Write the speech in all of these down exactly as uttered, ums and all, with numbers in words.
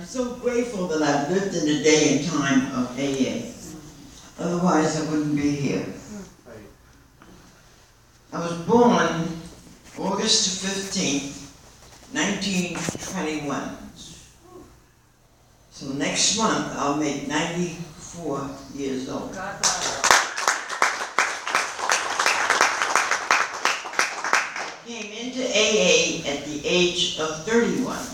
I'm so grateful that I've lived in the day and time of A A. Otherwise, I wouldn't be here. I was born August fifteenth, nineteen twenty-one. So next month, I'll make ninety-four years old. Came into A A at the age of thirty-one.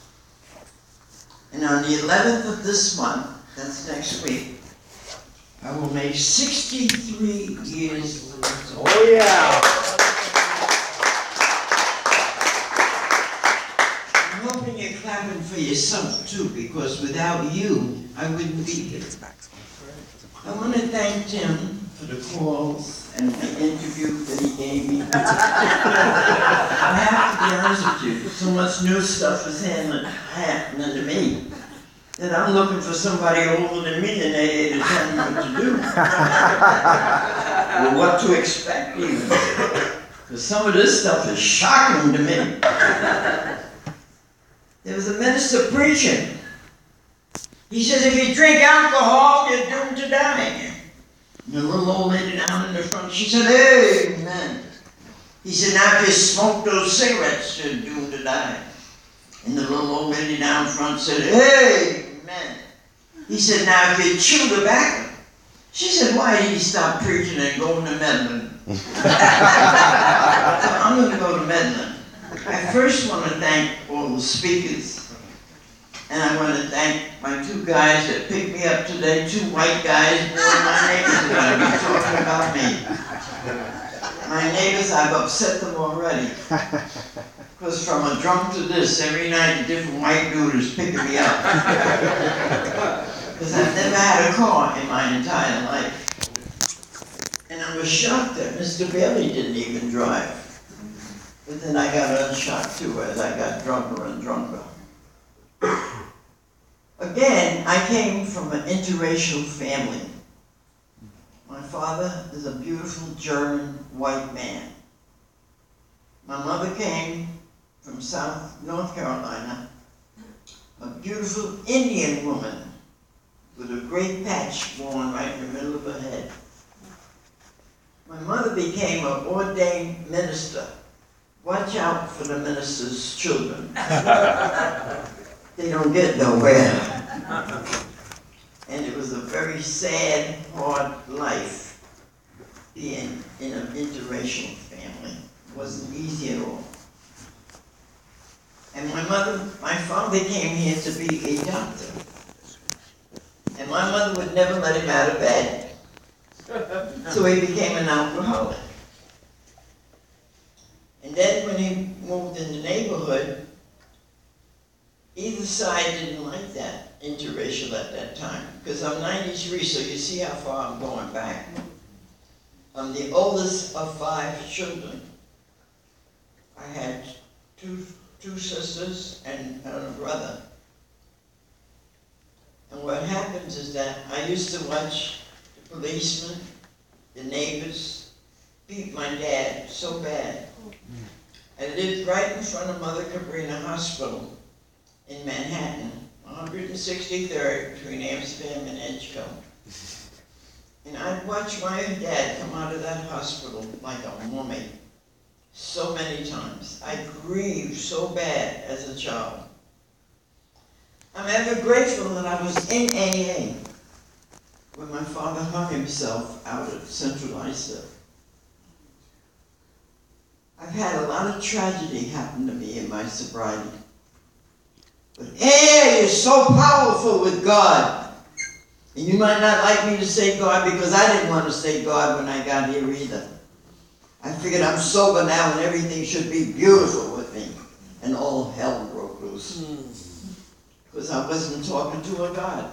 And on the eleventh of this month, that's next week, I will make sixty-three years old. Oh yeah! I'm hoping you're clapping for yourself too, because without you, I wouldn't be here. I want to thank Tim for the calls and the interview that he gave me. I have to be honest with you, so much new stuff is happening to me that I'm looking for somebody older than me in A A to tell me what to do. Or what to expect even. Because some of this stuff is shocking to me. There was a minister preaching. He says, if you drink alcohol, you're doomed to die. And the little old lady down in the front, she said, amen. He said, now if you smoke those cigarettes, you're doomed to die. And the little old lady down front said, amen. He said, now if you chew tobacco. She said, why did he stop preaching and go to Medlin? I'm going to go to Medlin. I first want to thank all the speakers. And I want to thank my two guys that picked me up today, two white guys, one of my neighbors are going to be talking about me. My neighbors, I've upset them already. Because from a drunk to this, every night a different white dude is picking me up. Because I've never had a car in my entire life. And I was shocked that Mister Bailey didn't even drive. But then I got unshocked too as I got drunker and drunker. Again, I came from an interracial family. My father is a beautiful German white man. My mother came from South North Carolina, a beautiful Indian woman with a great patch going right in the middle of her head. My mother became an ordained minister. Watch out for the minister's children. They don't get nowhere. And it was a very sad, hard life being in an interracial family. It wasn't easy at all. And my mother, my father came here to be a doctor. And my mother would never let him out of bed. So he became an alcoholic. And then when he moved in the neighborhood, either side didn't like that, interracial at that time. Because I'm ninety-three, so you see how far I'm going back. I'm the oldest of five children. I had two, two sisters and a brother. And what happens is that I used to watch the policemen, the neighbors, beat my dad so bad. I lived right in front of Mother Cabrina Hospital in Manhattan, one hundred sixty-third between Amsterdam and Edgecombe. And I'd watch my dad come out of that hospital like a mummy so many times. I grieved so bad as a child. I'm ever grateful that I was in A A when my father hung himself out at Central Islip. I've had a lot of tragedy happen to me in my sobriety. But A A is so powerful with God. And you might not like me to say God because I didn't want to say God when I got here either. I figured I'm sober now and everything should be beautiful with me. And all hell broke loose. Because I wasn't talking to a God.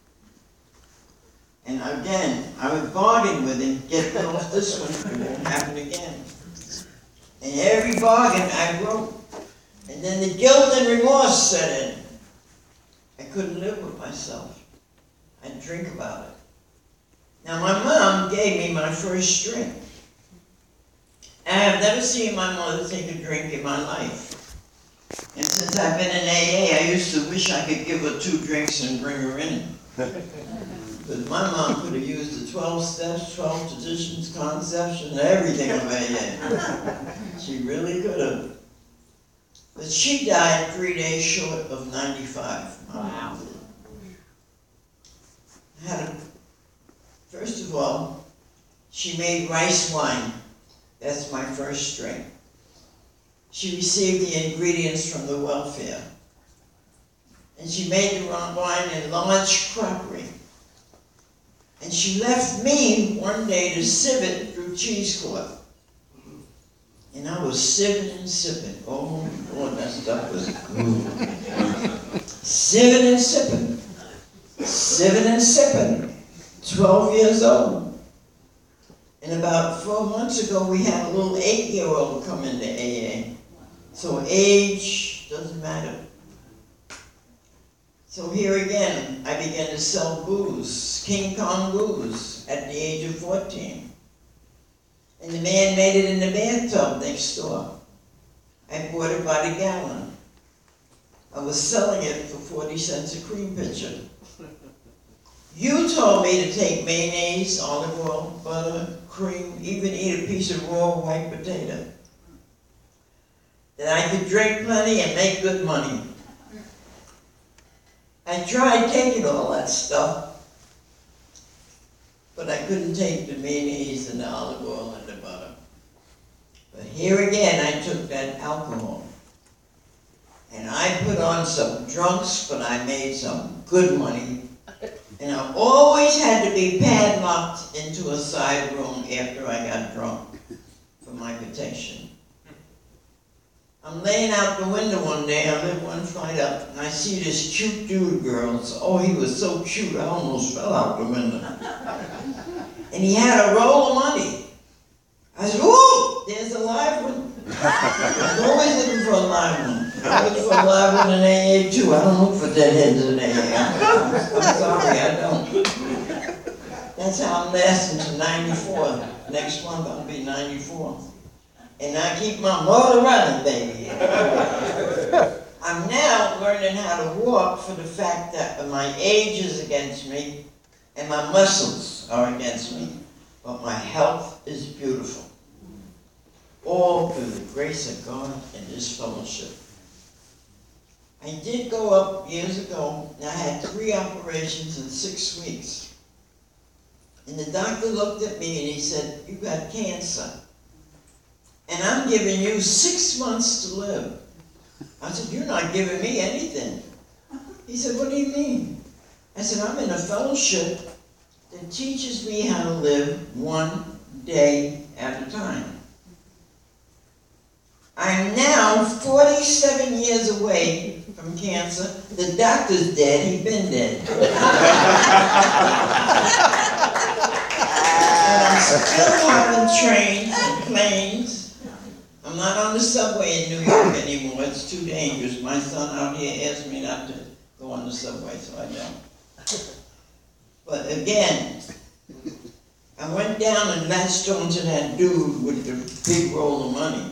And again, I would bargain with him, get off this one, it won't happen again. And every bargain I broke. And then the guilt and remorse set in. I couldn't live with myself. I'd drink about it. Now my mom gave me my first drink. I have never seen my mother take a drink in my life. And since I've been in A A, I used to wish I could give her two drinks and bring her in. But my mom could have used the twelve steps, twelve traditions, concepts, and everything of A A. She really could have. But she died three days short of ninety-five. Wow. Had a, first of all, she made rice wine. That's my first drink. She received the ingredients from the welfare. And she made the wine in large crockery. And she left me one day to sieve it through cheese cloth. And I was sieving and sipping. Oh, Lord, that stuff was good. Sieving and sipping. Sieving and sipping. Twelve years old. And about four months ago, we had a little eight-year-old come into A A. So age doesn't matter. So here again, I began to sell booze, King Kong booze, at the age of fourteen. And the man made it in the bathtub next door. I bought it by the gallon. I was selling it for forty cents a cream pitcher. You told me to take mayonnaise, olive oil, butter, cream, even eat a piece of raw white potato. That I could drink plenty and make good money. I tried taking all that stuff, but I couldn't take the mayonnaise and the olive oil and the butter. But here again, I took that alcohol. And I put on some drunks, but I made some good money. And I always had to be padlocked into a side room after I got drunk for my protection. I'm laying out the window one day, I live one flight up, and I see this cute dude, girls. Oh, he was so cute, I almost fell out the window. And he had a roll of money. I said, ooh, there's a live one. I'm always looking for a live one. I'm looking for a live one in A A too. I don't look for deadheads in A A. I'm, I'm sorry, I don't. That's how I'm lasting to ninety-four. Next month I'll be ninety-four. And I keep my motor running, baby. I'm now learning how to walk for the fact that my age is against me and my muscles are against me, but my health is beautiful. All through the grace of God and this fellowship. I did go up years ago, and I had three operations in six weeks. And the doctor looked at me and he said, "You got cancer. And I'm giving you six months to live." I said, "You're not giving me anything." He said, "What do you mean?" I said, "I'm in a fellowship that teaches me how to live one day at a time. I'm now forty-seven years away from cancer. The doctor's dead, he's been dead. And I'm still having trains and planes. I'm not on the subway in New York anymore. It's too dangerous. My son out here asked me not to go on the subway, so I don't. But again, I went down and latched onto that dude with the big roll of money.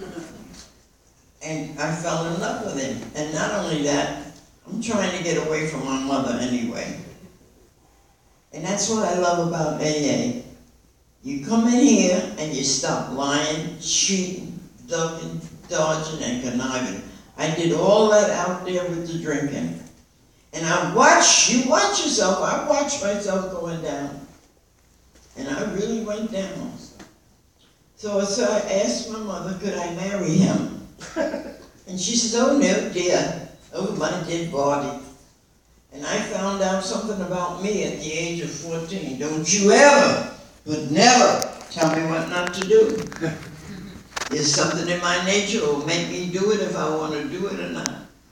And I fell in love with him. And not only that, I'm trying to get away from my mother anyway. And that's what I love about A A. You come in here and you stop lying, cheating, ducking, dodging, and conniving. I did all that out there with the drinking. And I watch, you watch yourself, I watch myself going down. And I really went down. So, so I asked my mother, could I marry him? And she says, "Oh no, dear. Oh, my dead body." And I found out something about me at the age of fourteen. Don't you ever, but never, tell me what not to do. There's something in my nature that will make me do it if I want to do it or not.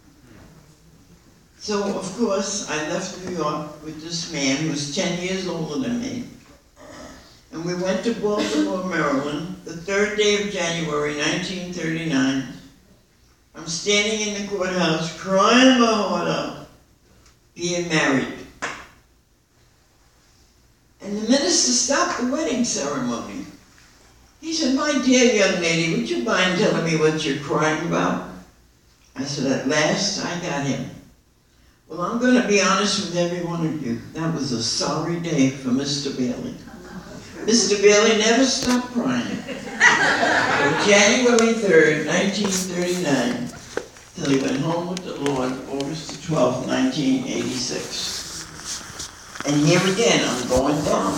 So, of course, I left New York with this man who was ten years older than me. And we went to Baltimore, Maryland, the third day of January, nineteen thirty-nine. I'm standing in the courthouse, crying my heart out, being married. And the minister stopped the wedding ceremony. He said, "My dear young lady, would you mind telling me what you're crying about?" I said, at last I got him. Well, I'm going to be honest with every one of you. That was a sorry day for Mister Bailey. Mister Bailey never stopped crying. From January third, nineteen thirty-nine, till he went home with the Lord, August twelfth, nineteen eighty-six. And here again, I'm going down.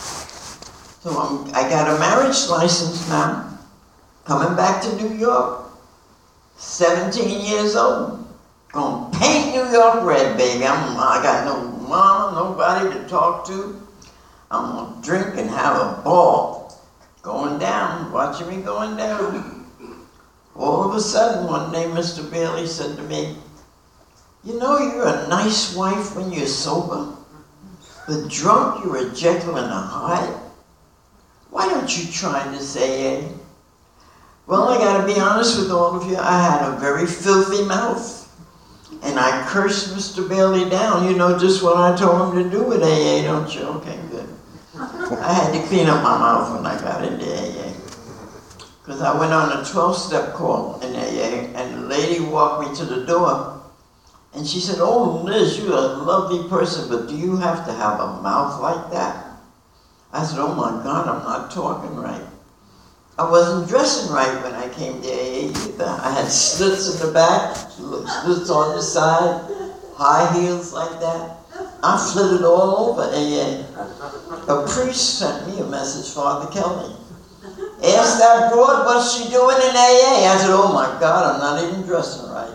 So I'm, I got a marriage license now, coming back to New York, seventeen years old. Gonna paint New York red, baby. I'm, I got no mama, nobody to talk to. I'm gonna drink and have a ball. Going down, watching me going down. All of a sudden, one day, Mister Bailey said to me, you know you're a nice wife when you're sober, but drunk you're a Jekyll and a Hyde. Why don't you try this A A? Well, I gotta be honest with all of you, I had a very filthy mouth. And I cursed Mister Bailey down. You know just what I told him to do with A A, don't you? Okay, good. I had to clean up my mouth when I got into A A. Because I went on a twelve-step call in A A, and the lady walked me to the door. And she said, oh, Liz, you're a lovely person, but do you have to have a mouth like that? I said, oh my God, I'm not talking right. I wasn't dressing right when I came to A A either. I had slits in the back, slits on the side, high heels like that. I flitted all over A A. A priest sent me a message, Father Kelly. Asked that broad, what's she doing in A A? I said, oh my God, I'm not even dressing right.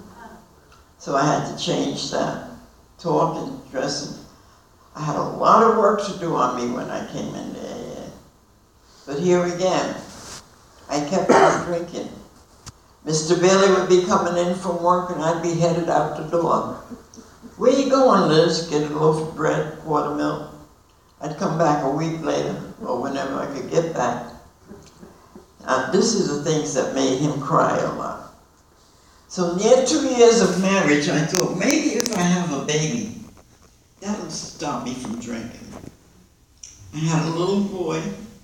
So I had to change that. Talking, dressing. I had a lot of work to do on me when I came into A A. But here again, I kept on drinking. Mister Bailey would be coming in from work and I'd be headed out the door. Where you going, Liz? Get a loaf of bread, quarter milk. I'd come back a week later, or whenever I could get back. Now, this is the things that made him cry a lot. So near two years of marriage, I thought, maybe if I have a baby, that'll stop me from drinking. I had a little boy.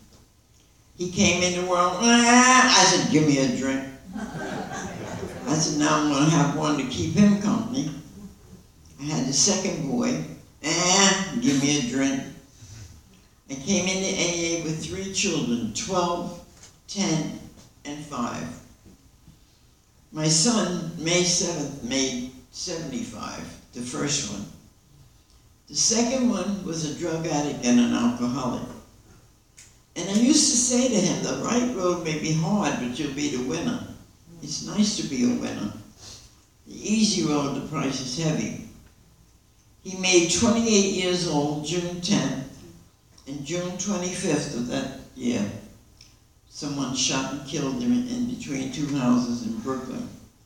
He came in the world, ah! I said, give me a drink. I said, now I'm going to have one to keep him company. I had the second boy, ah, give me a drink. I came into A A with three children, twelve, ten, and five. My son, May seventh, made seventy-five, the first one. The second one was a drug addict and an alcoholic. And I used to say to him, the right road may be hard, but you'll be the winner. It's nice to be a winner. The easy road, the price is heavy. He made twenty-eight years old, June tenth, and June twenty-fifth of that year, someone shot and killed him in between two houses in Brooklyn.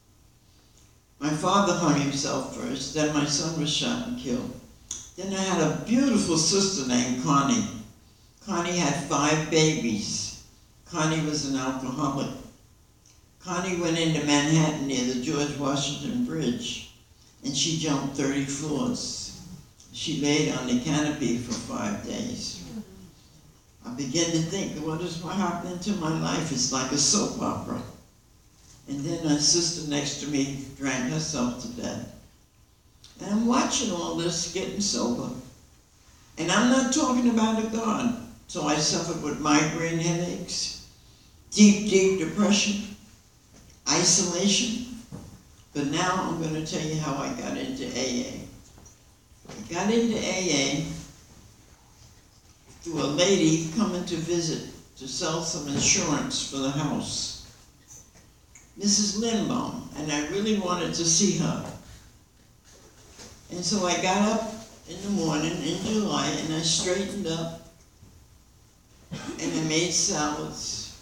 My father hung himself first, then my son was shot and killed. Then I had a beautiful sister named Connie. Connie had five babies. Connie was an alcoholic. Connie went into Manhattan near the George Washington Bridge, and she jumped thirty floors. She laid on the canopy for five days. I began to think, what is happening to my life? It's like a soap opera. And then my sister next to me drank herself to death. And I'm watching all this getting sober. And I'm not talking about a God. So I suffered with migraine headaches, deep, deep depression, isolation. But now I'm going to tell you how I got into A A. I got into A A through a lady coming to visit to sell some insurance for the house. Missus Lindbaum, and I really wanted to see her. And so I got up in the morning in July and I straightened up and I made salads.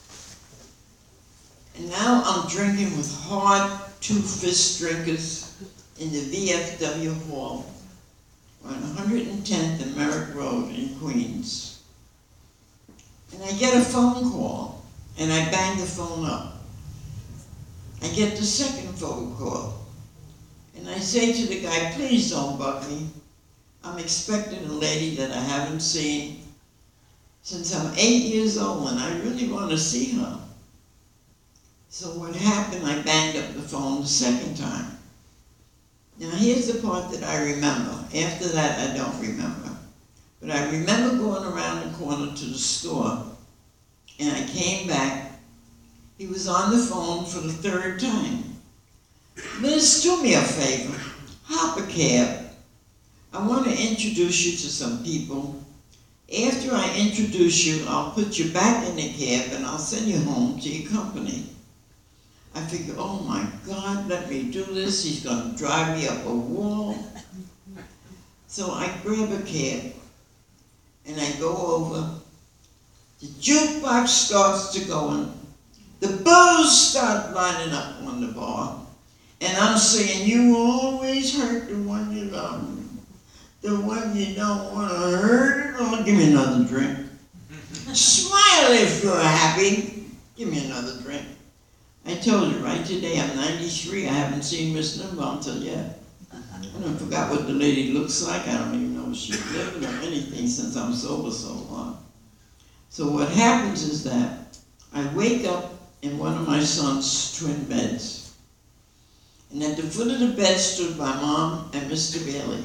And now I'm drinking with hard two-fist drinkers in the V F W Hall on one hundred tenth and Merrick Road in Queens. And I get a phone call and I bang the phone up. I get the second phone call and I say to the guy, please don't bug me. I'm expecting a lady that I haven't seen since I'm eight years old and I really want to see her. So what happened, I banged up the phone the second time. Now here's the part that I remember. After that, I don't remember. But I remember going around the corner to the store, and I came back. He was on the phone for the third time. Liz, do me a favor. Hop a cab. I want to introduce you to some people. After I introduce you, I'll put you back in the cab and I'll send you home to your company. I figure, oh my God, let me do this. He's going to drive me up a wall. So I grab a cab and I go over. The jukebox starts to go in. The booze start lining up on the bar. And I'm saying, you always hurt the one you love. The one you don't want to hurt. Oh, give me another drink. Smile if you're happy. Give me another drink. I told you, right, today I'm ninety-three. I haven't seen Miss Limbaugh until yet. And I forgot what the lady looks like. I don't even know if she's living or anything since I'm sober so long. So what happens is that I wake up in one of my son's twin beds. And at the foot of the bed stood my mom and Mister Bailey.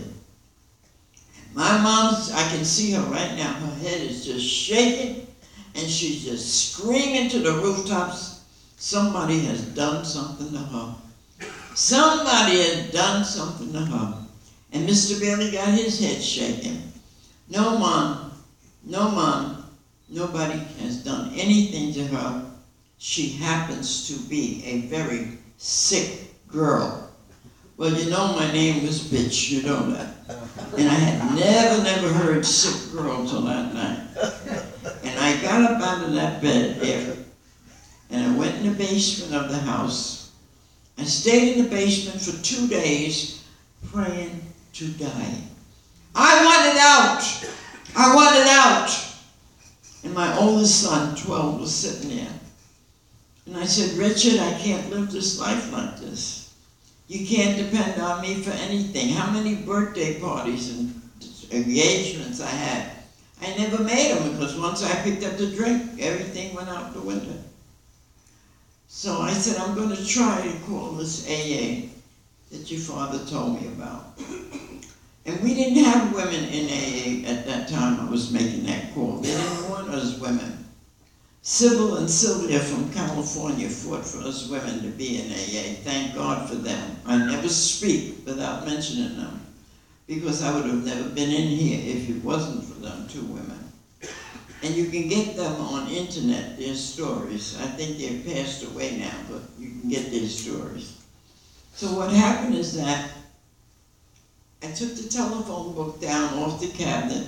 My mom's, I can see her right now. Her head is just shaking and she's just screaming to the rooftops. Somebody has done something to her. Somebody has done something to her. And Mister Bailey got his head shaking. No, Mom. No, Mom. Nobody has done anything to her. She happens to be a very sick girl. Well, you know my name was Bitch, you know that. And I had never, never heard sick girl till that night. And I got up out of that bed there, and I went in the basement of the house. I stayed in the basement for two days, praying to die. I wanted out! I wanted out! And my oldest son, twelve, was sitting there. And I said, Richard, I can't live this life like this. You can't depend on me for anything. How many birthday parties and engagements I had? I never made them because once I picked up the drink, everything went out the window. So I said, I'm going to try to call this A A that your father told me about. And we didn't have women in A A at that time I was making that call. They didn't want us women. Sybil and Sylvia from California fought for us women to be in A A. Thank God for them. I never speak without mentioning them, because I would have never been in here if it wasn't for them two women. And you can get them on internet, their stories. I think they've passed away now, but you can get their stories. So what happened is that I took the telephone book down off the cabinet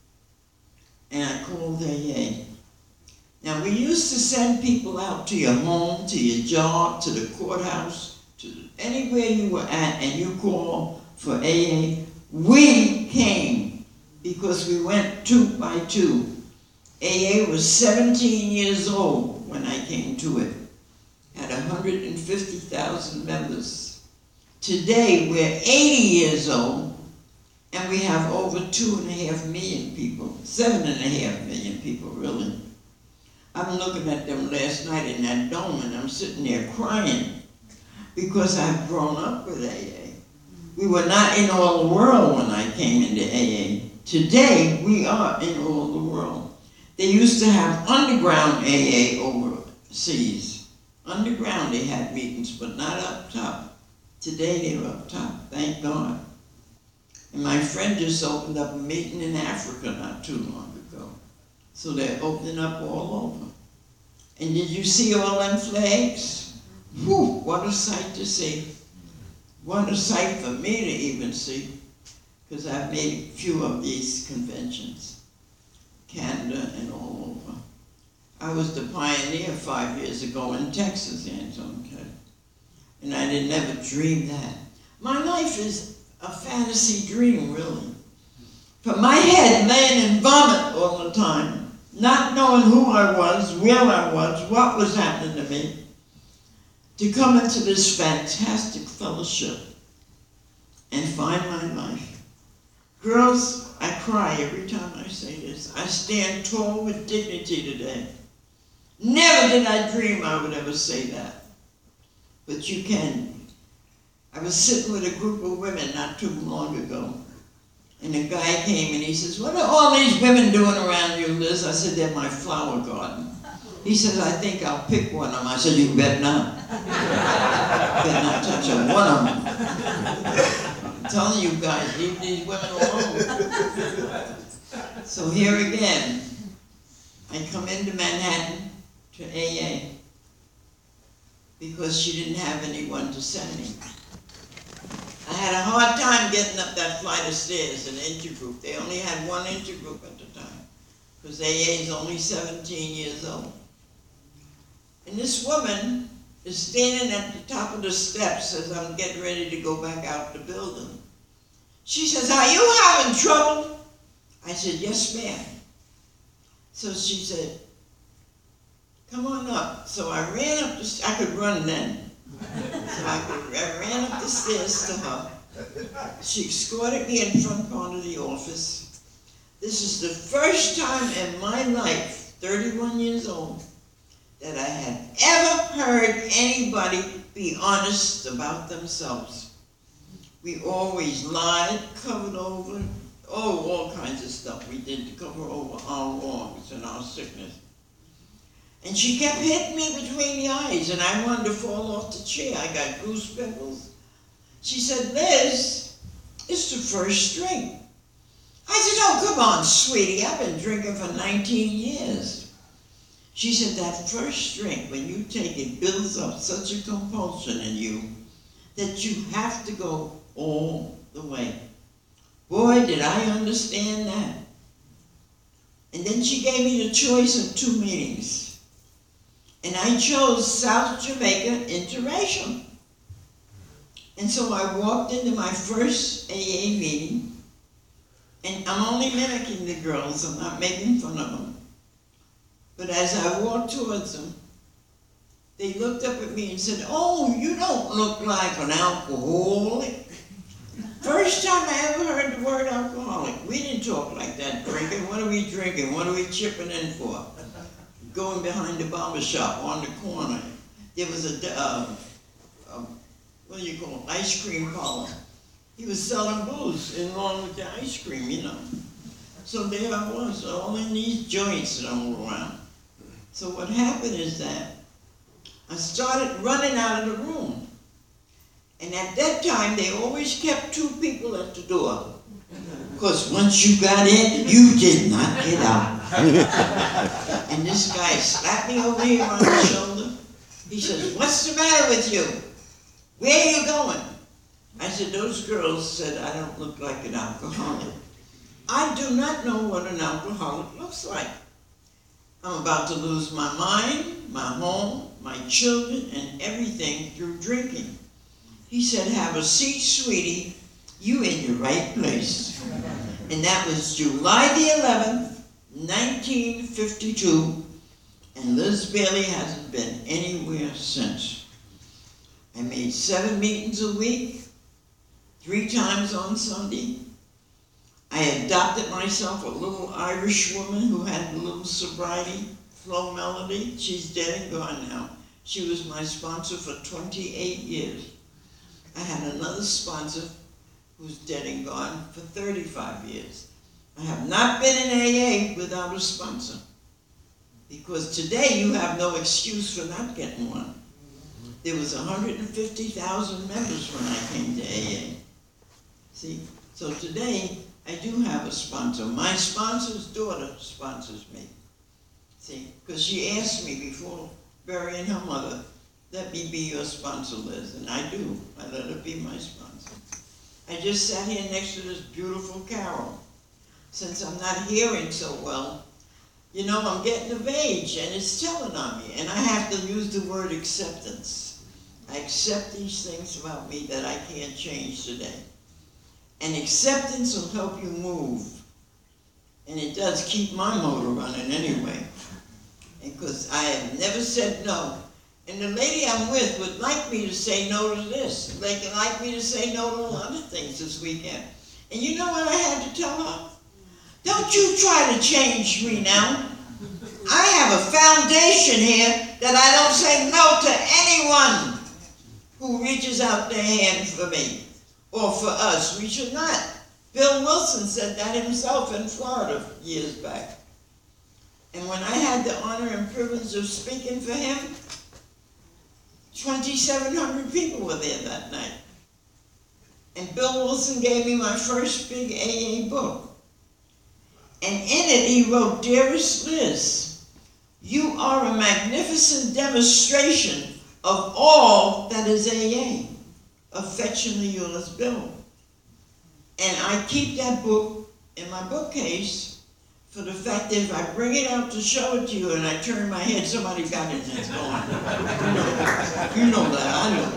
and I called A A. Now, we used to send people out to your home, to your job, to the courthouse, to anywhere you were at, and you call for A A. We came because we went two by two. A A was seventeen years old when I came to it. Had one hundred fifty thousand members. Today, we're eighty years old, and we have over two and a half million people. Seven and a half million people, really. I'm looking at them last night in that dome and I'm sitting there crying because I've grown up with A A. We were not in all the world when I came into A A. Today, we are in all the world. They used to have underground A A overseas. Underground they had meetings, but not up top. Today they're up top, thank God. And my friend just opened up a meeting in Africa not too long ago. So they're opening up all over. And did you see all them flags? Whew, what a sight to see. What a sight for me to even see, because I've made a few of these conventions, Canada and all over. I was the pioneer five years ago in Texas, Anton, okay? And I didn't ever dream that. My life is a fantasy dream, really. But my head laying in vomit all the time, not knowing who I was, where I was, what was happening to me, to come into this fantastic fellowship and find my life. Girls, I cry every time I say this. I stand tall with dignity today. Never did I dream I would ever say that. but you can. I was sitting with a group of women not too long ago, and a guy came and he says, "What are all these women doing around you, Liz?" I said, "They're my flower garden." He says, "I think I'll pick one of them." I said, "You bet not. better not touch a one of them. I'm telling you guys, leave these women alone." So here again, I come into Manhattan to A A because she didn't have anyone to send me. I had a hard time getting up that flight of stairs in intergroup. They only had one intergroup at the time because A A is only seventeen years old. And this woman is standing at the top of the steps as I'm getting ready to go back out the building. She says, "Are you having trouble?" I said, "Yes, ma'am." So she said, "Come on up." So I ran up the stairs. I could run then. So I, could, I ran up the stairs to her. She escorted me in front part of the office. This is the first time in my life, thirty-one years old, that I had ever heard anybody be honest about themselves. We always lied, covered over, oh, all kinds of stuff we did to cover over our wrongs and our sickness. And she kept hitting me between the eyes, and I wanted to fall off the chair. I got goose pimples. She said, "Liz, it's the first drink." I said, "Oh, come on, sweetie, I've been drinking for nineteen years. She said, "That first drink, when you take it, builds up such a compulsion in you that you have to go all the way." Boy, did I understand that. And then she gave me the choice of two meetings. And I chose South Jamaica Interracial. And so I walked into my first A A meeting, and I'm only mimicking the girls, I'm not making fun of them. But as I walked towards them, they looked up at me and said, "Oh, you don't look like an alcoholic." First time I ever heard the word alcoholic. We didn't talk like that, drinking. What are we drinking? What are we chipping in for? Going behind the barber shop on the corner. There was a, uh, a what do you call it, ice cream parlor. He was selling booze along with the ice cream, you know. So there I was, all in these joints all around. So what happened is that I started running out of the room. And at that time, they always kept two people at the door. Because once you got in, you did not get out. And this guy slapped me over here on the shoulder. He says, "What's the matter with you? Where are you going?" I said, "Those girls said I don't look like an alcoholic." I do not know what an alcoholic looks like. I'm about to lose my mind, my home, my children, and everything through drinking. He said, "Have a seat, sweetie. You in your right place." And that was July the eleventh, nineteen fifty-two, and Liz Bailey hasn't been anywhere since. I made seven meetings a week, three times on Sunday. I adopted myself a little Irish woman who had a little sobriety, Flo Melody. She's dead and gone now. She was my sponsor for twenty-eight years. I had another sponsor who's dead and gone for thirty-five years. I have not been in A A without a sponsor, because today you have no excuse for not getting one. There was one hundred fifty thousand members when I came to A A. See, so today I do have a sponsor. My sponsor's daughter sponsors me. See, because she asked me before burying her mother, "Let me be your sponsor, Liz," and I do. I let her be my sponsor. I just sat here next to this beautiful Carol. Since I'm not hearing so well, you know, I'm getting of age and it's telling on me, and I have to use the word acceptance. I accept these things about me that I can't change today. And acceptance will help you move. And it does keep my motor running anyway. Because I have never said no. And the lady I'm with would like me to say no to this. They can like me to say no to other things this weekend. And you know what I had to tell her? Don't you try to change me now. I have a foundation here that I don't say no to anyone. who reaches out their hand for me or for us. We should not. Bill Wilson said that himself in Florida years back. And when I had the honor and privilege of speaking for him, twenty-seven hundred people were there that night. And Bill Wilson gave me my first big A A book. And in it he wrote, "Dearest Liz, you are a magnificent demonstration of all that is A A. Affectionately yours, Bill." And I keep that book in my bookcase for the fact that if I bring it out to show it to you and I turn my head, somebody got it and it's gone. You know, you know that, I know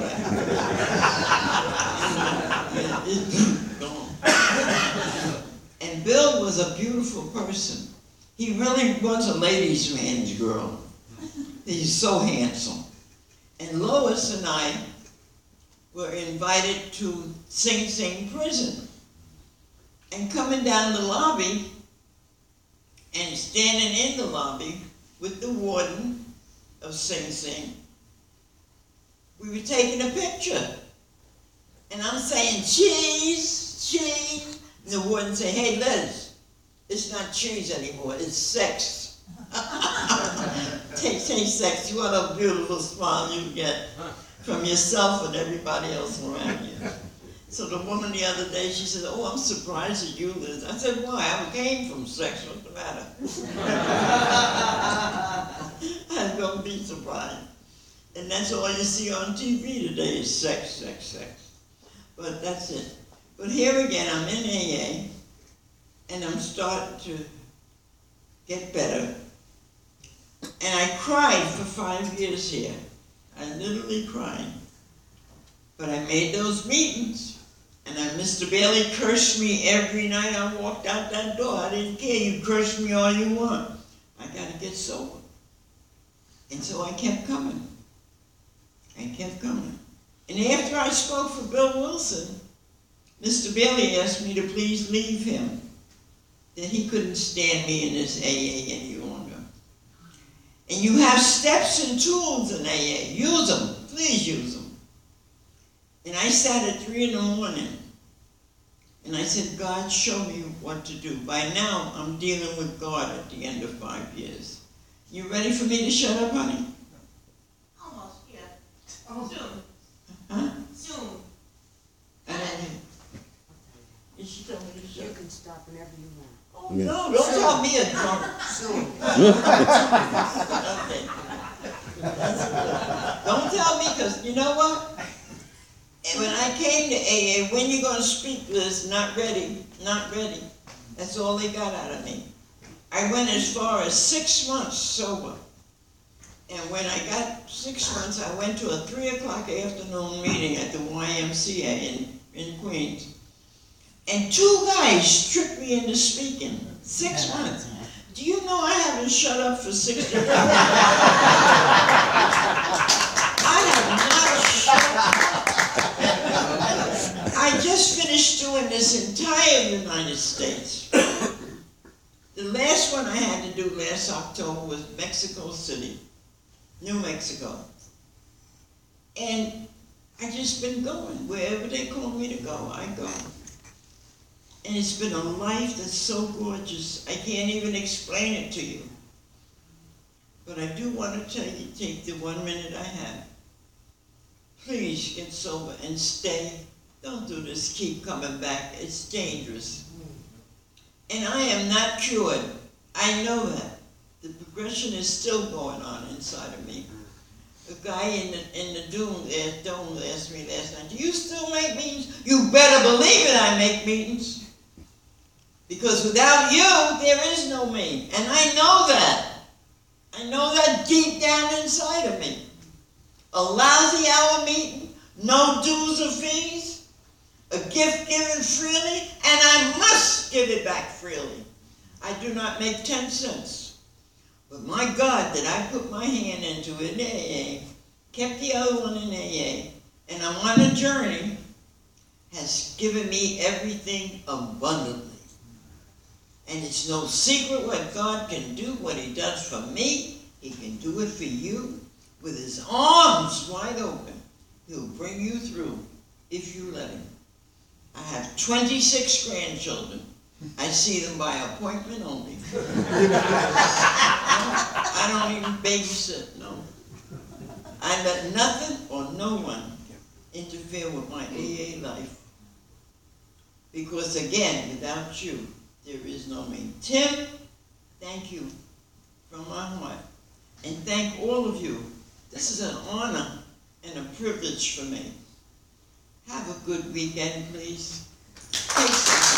that. It's gone. And Bill was a beautiful person. He really was a ladies' man's girl. He's so handsome. And Lois and I were invited to Sing Sing prison. And coming down the lobby, and standing in the lobby with the warden of Sing Sing, we were taking a picture. And I'm saying, "Cheese, cheese." And the warden said, "Hey, Liz, it's not cheese anymore, it's sex." Take, take sex. What a beautiful smile you get from yourself and everybody else around you. So the woman the other day, she said, "Oh, I'm surprised at you, Liz." I said, "Why? I came from sex. What's the matter?" I don't be surprised. And that's all you see on T V today is sex, sex, sex. But that's it. But here again, I'm in A A, and I'm starting to get better. And I cried for five years here. I literally cried. But I made those meetings. And then Mister Bailey cursed me every night I walked out that door. I didn't care. You curse me all you want. I got to get sober. And so I kept coming. I kept coming. And after I spoke for Bill Wilson, Mister Bailey asked me to please leave him, that he couldn't stand me in this A A any longer. And you have steps and tools in A A. Use them. Please use them. And I sat at three in the morning, and I said, "God, show me what to do." By now, I'm dealing with God at the end of five years. You ready for me to shut up, honey? Almost, yeah. Oh. Soon. Huh? Soon. And I, did she tell me to shut You up? can stop whenever you want. Oh, no, don't tell me a drunk. Soon. Okay. Don't tell me, because you know what? And when I came to A A, "When you going to speak, Liz?" "Not ready, not ready." That's all they got out of me. I went as far as six months sober. And when I got six months, I went to a three o'clock afternoon meeting at the Y M C A in, in Queens. And two guys tricked me into speaking. Six months. Do you know I haven't shut up for sixty years? I have not shut up. I just finished doing this entire United States. The last one I had to do last October was Mexico City, New Mexico. And I just been going. Wherever they call me to go, I go. And it's been a life that's so gorgeous, I can't even explain it to you. But I do want to tell you, take the one minute I have. Please get sober and stay. Don't do this, keep coming back. It's dangerous. And I am not cured. I know that. The progression is still going on inside of me. A guy in the, in the dome, there, dome asked me last night, "Do you still make meetings?" You better believe it, I make meetings. Because without you, there is no me. And I know that. I know that deep down inside of me. A lousy hour meeting, no dues or fees, a gift given freely, and I must give it back freely. I do not make ten cents. But my God, that I put my hand into it in A A, kept the other one in A A, and I'm on a journey, has given me everything abundantly. And it's no secret what God can do, what he does for me, he can do it for you with his arms wide open. He'll bring you through if you let him. I have twenty-six grandchildren. I see them by appointment only. I don't even babysit, no. I let nothing or no one interfere with my A A life. Because again, without you, there is no me. Tim, thank you from my heart. And thank all of you. This is an honor and a privilege for me. Have a good weekend, please. Take some